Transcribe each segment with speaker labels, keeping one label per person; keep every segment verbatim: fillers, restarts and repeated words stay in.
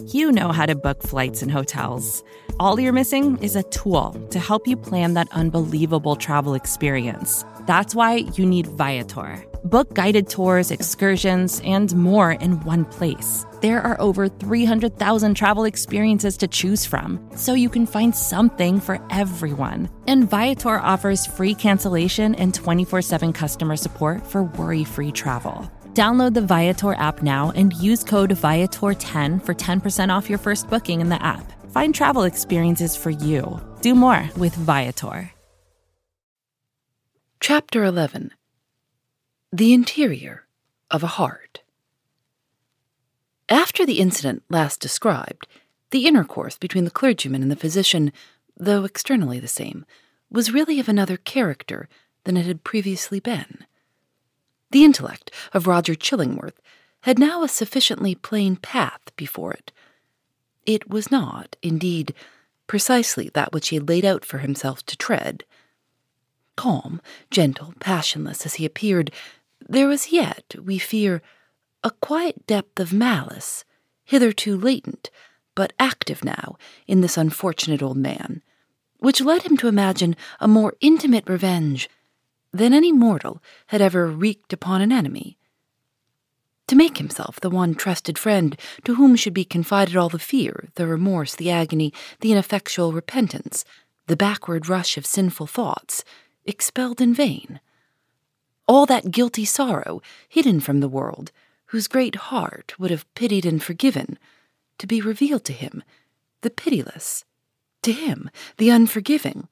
Speaker 1: You know how to book flights and hotels. All you're missing is a tool to help you plan that unbelievable travel experience. That's why you need Viator. Book guided tours, excursions, and more in one place. There are over three hundred thousand travel experiences to choose from, so you can find something for everyone. And Viator offers free cancellation and twenty-four seven customer support for worry-free travel. Download the Viator app now and use code Viator ten for ten percent off your first booking in the app. Find travel experiences for you. Do more with Viator.
Speaker 2: Chapter eleven. The Interior of a Heart. After the incident last described, the intercourse between the clergyman and the physician, though externally the same, was really of another character than it had previously been. The intellect of Roger Chillingworth had now a sufficiently plain path before it. It was not, indeed, precisely that which he had laid out for himself to tread. Calm, gentle, passionless as he appeared, there was yet, we fear, a quiet depth of malice, hitherto latent, but active now, in this unfortunate old man, which led him to imagine a more intimate revenge than any mortal had ever wreaked upon an enemy. To make himself the one trusted friend to whom should be confided all the fear, the remorse, the agony, the ineffectual repentance, the backward rush of sinful thoughts, expelled in vain. All that guilty sorrow, hidden from the world, whose great heart would have pitied and forgiven, to be revealed to him, the pitiless, to him, the unforgiving.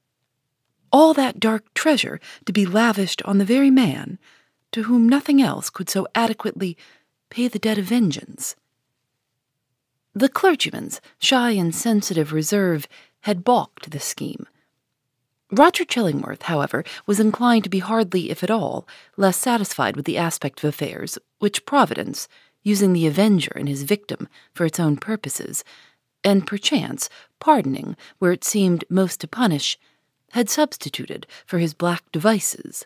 Speaker 2: All that dark treasure to be lavished on the very man to whom nothing else could so adequately pay the debt of vengeance. The clergyman's shy and sensitive reserve had balked the scheme. Roger Chillingworth, however, was inclined to be hardly, if at all, less satisfied with the aspect of affairs which Providence, using the avenger and his victim for its own purposes, and perchance pardoning where it seemed most to punish, had substituted for his black devices.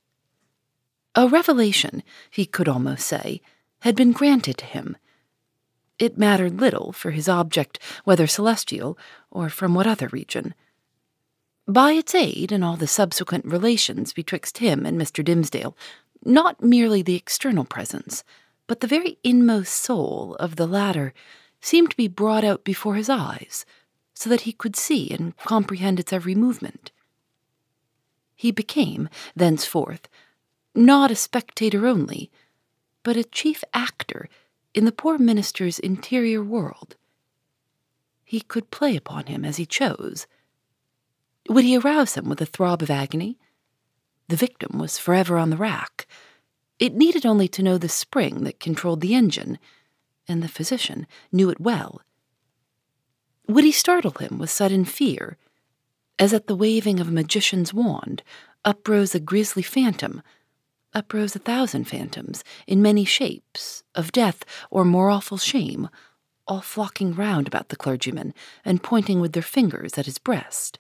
Speaker 2: A revelation, he could almost say, had been granted to him. It mattered little for his object, whether celestial or from what other region. By its aid in all the subsequent relations betwixt him and Mister Dimmesdale, not merely the external presence, but the very inmost soul of the latter seemed to be brought out before his eyes, so that he could see and comprehend its every movement. He became, thenceforth, not a spectator only, but a chief actor in the poor minister's interior world. He could play upon him as he chose. Would he arouse him with a throb of agony? The victim was forever on the rack. It needed only to know the spring that controlled the engine, and the physician knew it well. Would he startle him with sudden fear, as at the waving of a magician's wand uprose a grisly phantom, uprose a thousand phantoms, in many shapes, of death or more awful shame, all flocking round about the clergyman, and pointing with their fingers at his breast?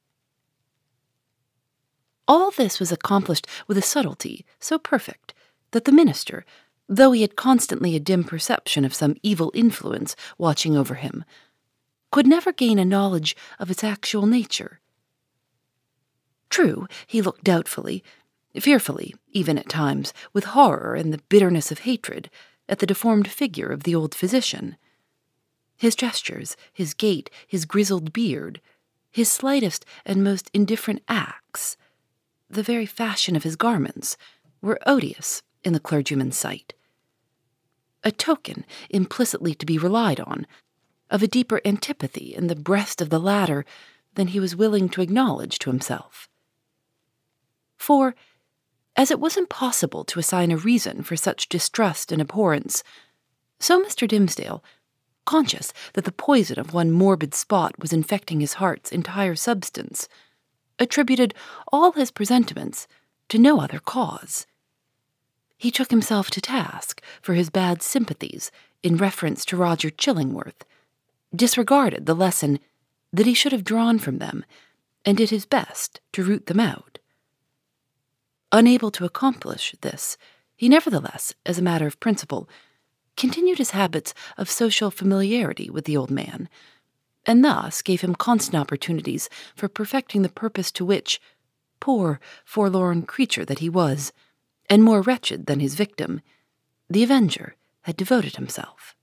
Speaker 2: All this was accomplished with a subtlety so perfect that the minister, though he had constantly a dim perception of some evil influence watching over him, could never gain a knowledge of its actual nature. True, he looked doubtfully, fearfully, even at times, with horror and the bitterness of hatred, at the deformed figure of the old physician. His gestures, his gait, his grizzled beard, his slightest and most indifferent acts, the very fashion of his garments, were odious in the clergyman's sight. A token, implicitly to be relied on, of a deeper antipathy in the breast of the latter than he was willing to acknowledge to himself. For, as it was impossible to assign a reason for such distrust and abhorrence, so Mister Dimmesdale, conscious that the poison of one morbid spot was infecting his heart's entire substance, attributed all his presentiments to no other cause. He took himself to task for his bad sympathies in reference to Roger Chillingworth, disregarded the lesson that he should have drawn from them, and did his best to root them out. Unable to accomplish this, he nevertheless, as a matter of principle, continued his habits of social familiarity with the old man, and thus gave him constant opportunities for perfecting the purpose to which, poor, forlorn creature that he was, and more wretched than his victim, the avenger had devoted himself.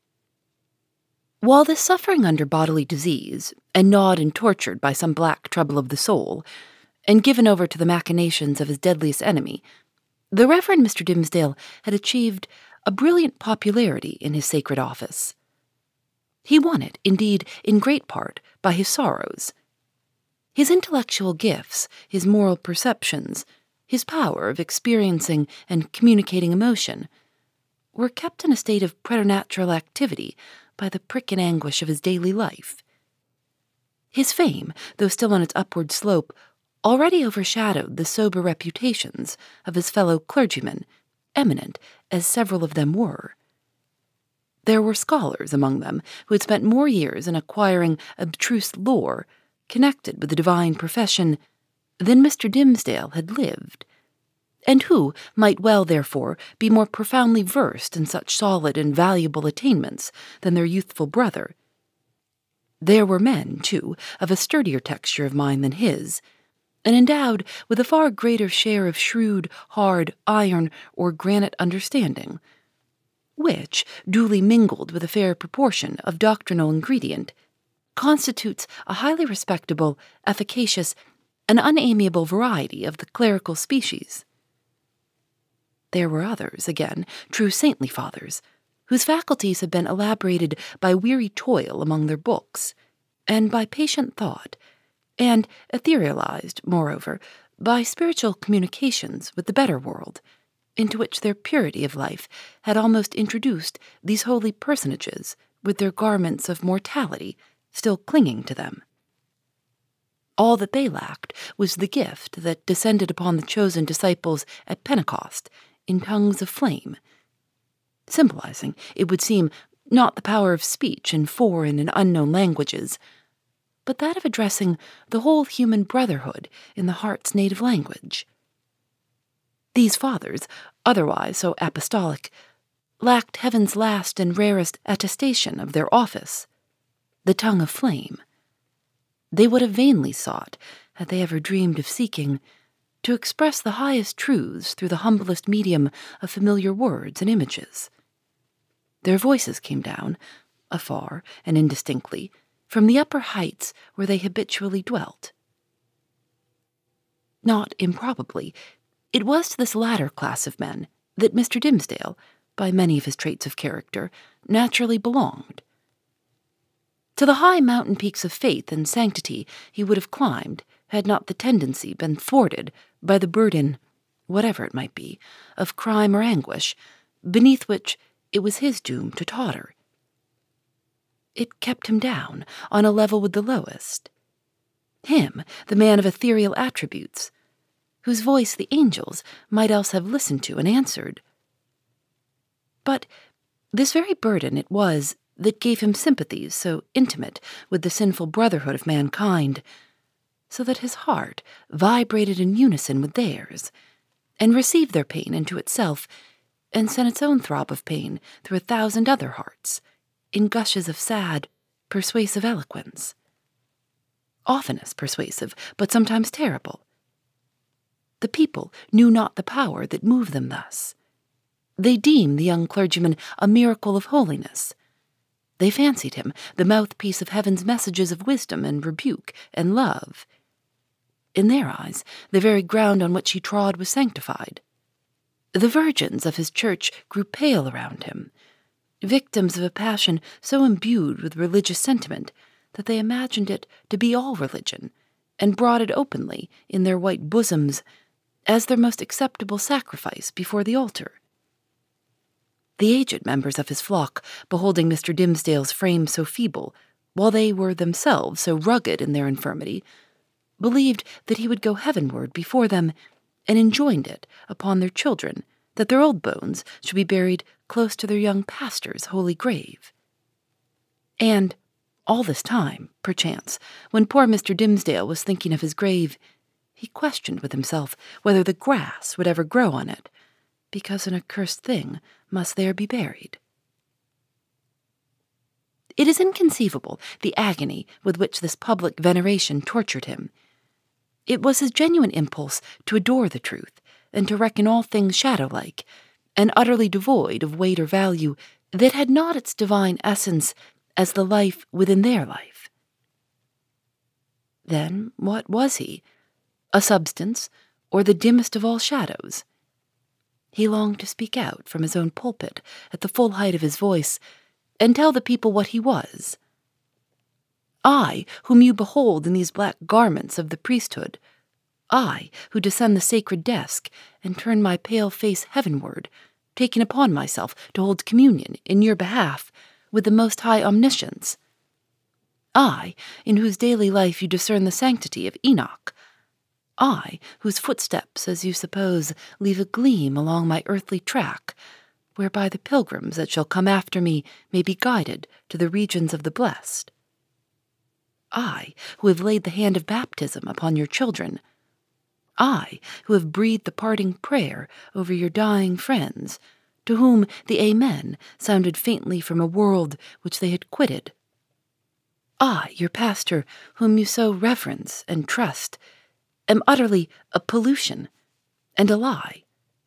Speaker 2: While this suffering under bodily disease, and gnawed and tortured by some black trouble of the soul, and given over to the machinations of his deadliest enemy, the Reverend Mister Dimmesdale had achieved a brilliant popularity in his sacred office. He won it, indeed, in great part, by his sorrows. His intellectual gifts, his moral perceptions, his power of experiencing and communicating emotion, were kept in a state of preternatural activity by the prick and anguish of his daily life. His fame, though still on its upward slope, already overshadowed the sober reputations of his fellow clergymen, eminent as several of them were. There were scholars among them who had spent more years in acquiring abstruse lore connected with the divine profession than Mister Dimmesdale had lived, and who might well, therefore, be more profoundly versed in such solid and valuable attainments than their youthful brother. There were men, too, of a sturdier texture of mind than his, and endowed with a far greater share of shrewd, hard, iron, or granite understanding, which, duly mingled with a fair proportion of doctrinal ingredient, constitutes a highly respectable, efficacious, and unamiable variety of the clerical species. There were others, again, true saintly fathers, whose faculties had been elaborated by weary toil among their books, and by patient thought, and etherealized, moreover, by spiritual communications with the better world, into which their purity of life had almost introduced these holy personages with their garments of mortality still clinging to them. All that they lacked was the gift that descended upon the chosen disciples at Pentecost in tongues of flame, symbolizing, it would seem, not the power of speech in foreign and unknown languages, but that of addressing the whole human brotherhood in the heart's native language. These fathers, otherwise so apostolic, lacked heaven's last and rarest attestation of their office, the tongue of flame. They would have vainly sought, had they ever dreamed of seeking, to express the highest truths through the humblest medium of familiar words and images. Their voices came down, afar and indistinctly, from the upper heights where they habitually dwelt. Not improbably, it was to this latter class of men that Mister Dimmesdale, by many of his traits of character, naturally belonged. To the high mountain peaks of faith and sanctity he would have climbed, had not the tendency been thwarted by the burden, whatever it might be, of crime or anguish, beneath which it was his doom to totter. It kept him down, on a level with the lowest. Him, the man of ethereal attributes, whose voice the angels might else have listened to and answered. But this very burden it was that gave him sympathies so intimate with the sinful brotherhood of mankind, so that his heart vibrated in unison with theirs, and received their pain into itself, and sent its own throb of pain through a thousand other hearts, in gushes of sad, persuasive eloquence. Oftenest persuasive, but sometimes terrible. The people knew not the power that moved them thus. They deemed the young clergyman a miracle of holiness. They fancied him the mouthpiece of heaven's messages of wisdom and rebuke and love. In their eyes, the very ground on which he trod was sanctified. The virgins of his church grew pale around him, victims of a passion so imbued with religious sentiment that they imagined it to be all religion, and brought it openly in their white bosoms as their most acceptable sacrifice before the altar. The aged members of his flock, beholding Mister Dimmesdale's frame so feeble, while they were themselves so rugged in their infirmity, believed that he would go heavenward before them, and enjoined it upon their children that their old bones should be buried close to their young pastor's holy grave. And all this time, perchance, when poor Mister Dimmesdale was thinking of his grave, he questioned with himself whether the grass would ever grow on it, because an accursed thing must there be buried. It is inconceivable the agony with which this public veneration tortured him. It was his genuine impulse to adore the truth, and to reckon all things shadow-like, and utterly devoid of weight or value, that had not its divine essence as the life within their life. Then what was he? A substance, or the dimmest of all shadows? He longed to speak out from his own pulpit at the full height of his voice, and tell the people what he was. I, whom you behold in these black garments of the priesthood, I, who descend the sacred desk and turn my pale face heavenward, taking upon myself to hold communion in your behalf with the Most High Omniscience. I, in whose daily life you discern the sanctity of Enoch. I, whose footsteps, as you suppose, leave a gleam along my earthly track, whereby the pilgrims that shall come after me may be guided to the regions of the blessed. I, who have laid the hand of baptism upon your children. I, who have breathed the parting prayer over your dying friends, to whom the Amen sounded faintly from a world which they had quitted. I, your pastor, whom you so reverence and trust, am utterly a pollution and a lie.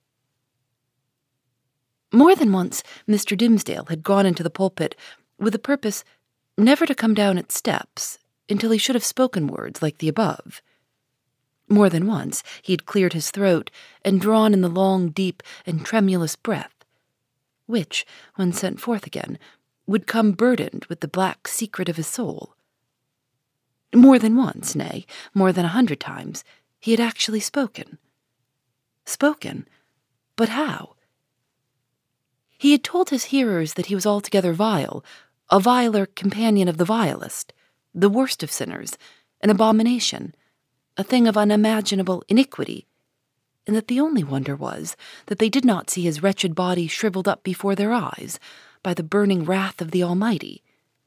Speaker 2: More than once Mister Dimmesdale had gone into the pulpit with the purpose never to come down its steps until he should have spoken words like the above. More than once he had cleared his throat and drawn in the long, deep, and tremulous breath, which, when sent forth again, would come burdened with the black secret of his soul. More than once, nay, more than a hundred times, he had actually spoken. Spoken? But how? He had told his hearers that he was altogether vile, a viler companion of the vilest, the worst of sinners, an abomination, a thing of unimaginable iniquity, and that the only wonder was that they did not see his wretched body shriveled up before their eyes by the burning wrath of the Almighty.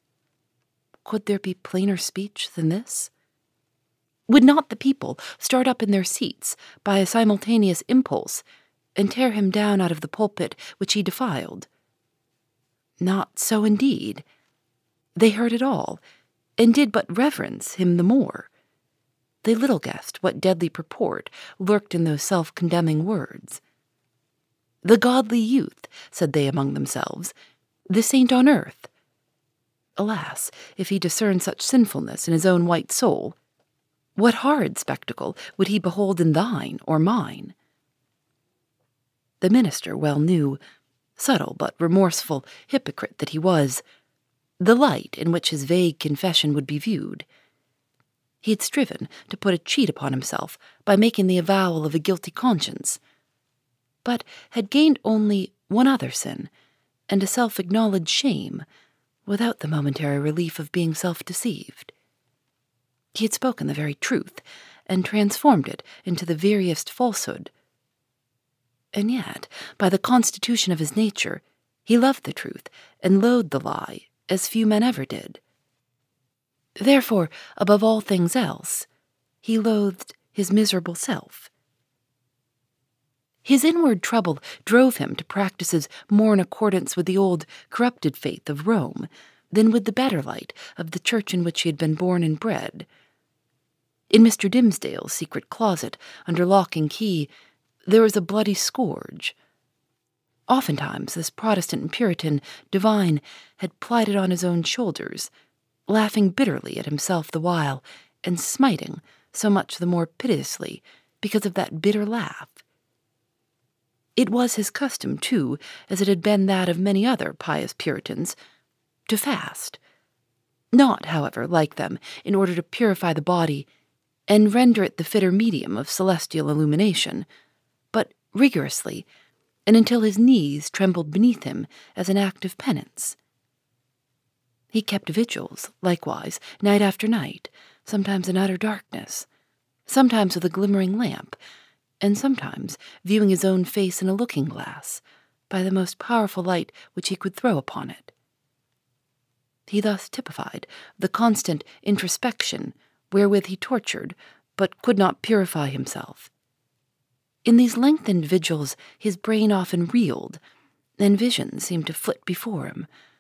Speaker 2: Could there be plainer speech than this? Would not the people start up in their seats by a simultaneous impulse and tear him down out of the pulpit which he defiled? Not so indeed. They heard it all, and did but reverence him the more. They little guessed what deadly purport lurked in those self-condemning words. The godly youth, said they among themselves, the saint on earth. Alas, if he discerned such sinfulness in his own white soul, what horrid spectacle would he behold in thine or mine? The minister well knew, subtle but remorseful hypocrite that he was, the light in which his vague confession would be viewed. He had striven to put a cheat upon himself by making the avowal of a guilty conscience, but had gained only one other sin, and a self-acknowledged shame, without the momentary relief of being self-deceived. He had spoken the very truth, and transformed it into the veriest falsehood. And yet, by the constitution of his nature, he loved the truth and loathed the lie as few men ever did. Therefore, above all things else, he loathed his miserable self. His inward trouble drove him to practices more in accordance with the old, corrupted faith of Rome than with the better light of the church in which he had been born and bred. In Mister Dimmesdale's secret closet, under lock and key, there was a bloody scourge. Oftentimes this Protestant and Puritan divine had plied it on his own shoulders, laughing bitterly at himself the while, and smiting so much the more piteously because of that bitter laugh. It was his custom, too, as it had been that of many other pious Puritans, to fast. Not, however, like them, in order to purify the body and render it the fitter medium of celestial illumination, but rigorously, and until his knees trembled beneath him as an act of penance. He kept vigils, likewise, night after night, sometimes in utter darkness, sometimes with a glimmering lamp, and sometimes viewing his own face in a looking-glass by the most powerful light which he could throw upon it. He thus typified the constant introspection wherewith he tortured, but could not purify himself. In these lengthened vigils his brain often reeled, and visions seemed to flit before him,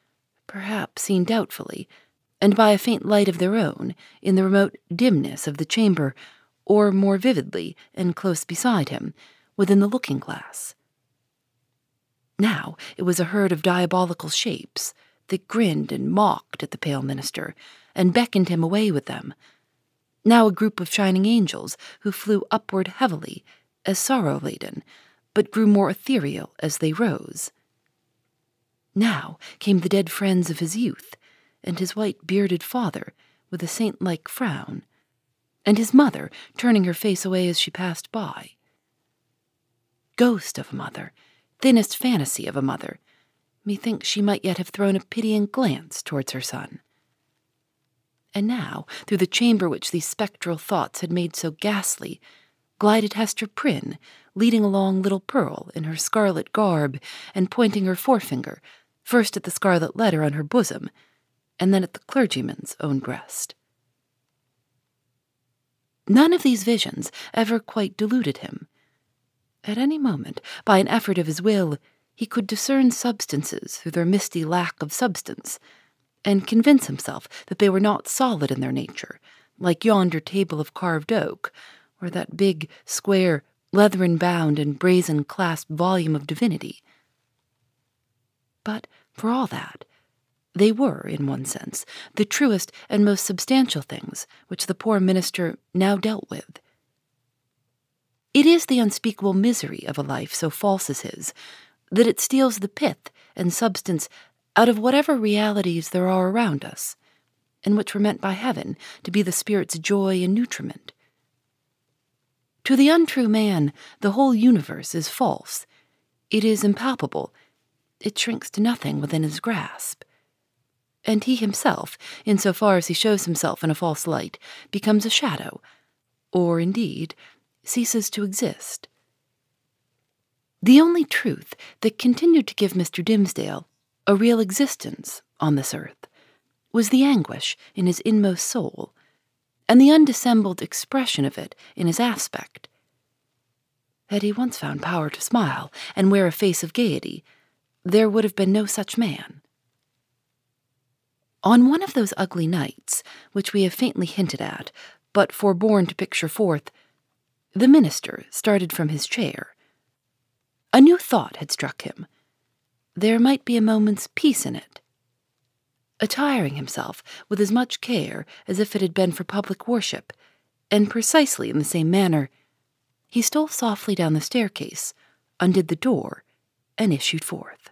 Speaker 2: perhaps seen doubtfully, and by a faint light of their own, in the remote dimness of the chamber, or more vividly and close beside him, within the looking-glass. Now it was a herd of diabolical shapes that grinned and mocked at the pale minister, and beckoned him away with them. Now a group of shining angels who flew upward heavily, as sorrow-laden, but grew more ethereal as they rose. Now came the dead friends of his youth, and his white-bearded father with a saint-like frown, and his mother turning her face away as she passed by. Ghost of a mother, thinnest fantasy of a mother, methinks she might yet have thrown a pitying glance towards her son. And now, through the chamber which these spectral thoughts had made so ghastly, glided Hester Prynne, leading along little Pearl in her scarlet garb and pointing her forefinger, first at the scarlet letter on her bosom, and then at the clergyman's own breast. None of these visions ever quite deluded him. At any moment, by an effort of his will, he could discern substances through their misty lack of substance, and convince himself that they were not solid in their nature, like yonder table of carved oak, or that big, square, leathern-bound and brazen-clasped volume of divinity. But, for all that, they were, in one sense, the truest and most substantial things which the poor minister now dealt with. It is the unspeakable misery of a life so false as his, that it steals the pith and substance out of whatever realities there are around us, and which were meant by heaven to be the spirit's joy and nutriment. To the untrue man, the whole universe is false. It is impalpable. It shrinks to nothing within his grasp. And he himself, in so far as he shows himself in a false light, becomes a shadow, or, indeed, ceases to exist. The only truth that continued to give Mister Dimmesdale a real existence on this earth was the anguish in his inmost soul, and the undissembled expression of it in his aspect. Had he once found power to smile and wear a face of gaiety, there would have been no such man. On one of those ugly nights, which we have faintly hinted at, but forborne to picture forth, the minister started from his chair. A new thought had struck him. There might be a moment's peace in it. Attiring himself with as much care as if it had been for public worship, and precisely in the same manner, he stole softly down the staircase, undid the door, and issued forth.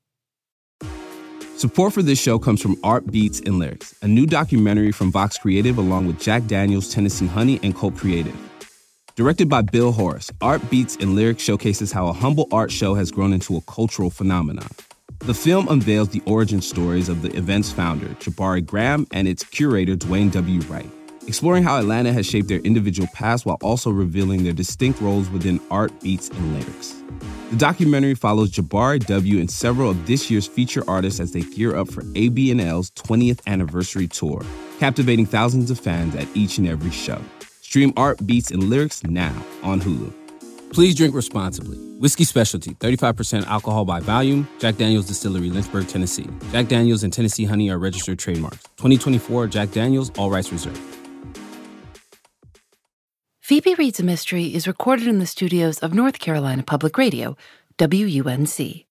Speaker 3: Support for this show comes from Art Beats and Lyrics, a new documentary from Vox Creative along with Jack Daniels, Tennessee Honey, and Cult Creative. Directed by Bill Horace, Art Beats and Lyrics showcases how a humble art show has grown into a cultural phenomenon. The film unveils the origin stories of the event's founder, Jabari Graham, and its curator, Dwayne W. Wright, exploring how Atlanta has shaped their individual paths while also revealing their distinct roles within Art Beats and Lyrics. The documentary follows Jabari W. and several of this year's feature artists as they gear up for A B N L's twentieth anniversary tour, captivating thousands of fans at each and every show. Stream Art Beats and Lyrics now on Hulu. Please drink responsibly. Whiskey Specialty, thirty-five percent alcohol by volume. Jack Daniels Distillery, Lynchburg, Tennessee. Jack Daniels and Tennessee Honey are registered trademarks. twenty twenty-four Jack Daniels, all rights reserved.
Speaker 2: Phoebe Reads a Mystery is recorded in the studios of North Carolina Public Radio, W U N C.